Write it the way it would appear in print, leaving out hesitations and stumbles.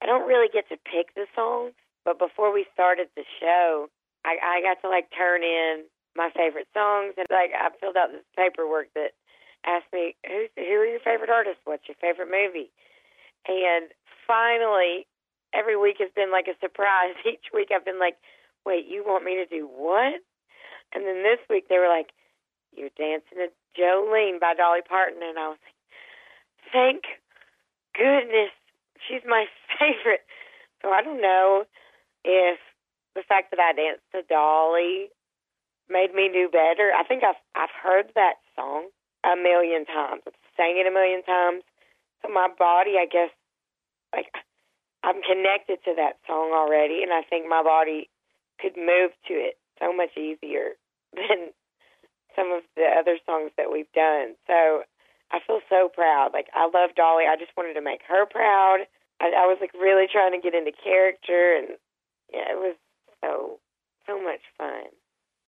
don't really get to pick the songs, but before we started the show, I got to like turn in my favorite songs, and like I filled out this paperwork that asked me who are your favorite artists, what's your favorite movie, and finally, every week has been like a surprise. Each week I've been like, wait, you want me to do what? And then this week they were like, you're dancing to Jolene by Dolly Parton, and I was like, thank goodness, she's my favorite. So I don't know if the fact that I danced to Dolly made me do better. I think I've heard that song a million times. I've sang it a million times. So my body, I guess, like I'm connected to that song already, and I think my body could move to it so much easier than some of the other songs that we've done. So I feel so proud. Like, I love Dolly. I just wanted to make her proud. I was like really trying to get into character, and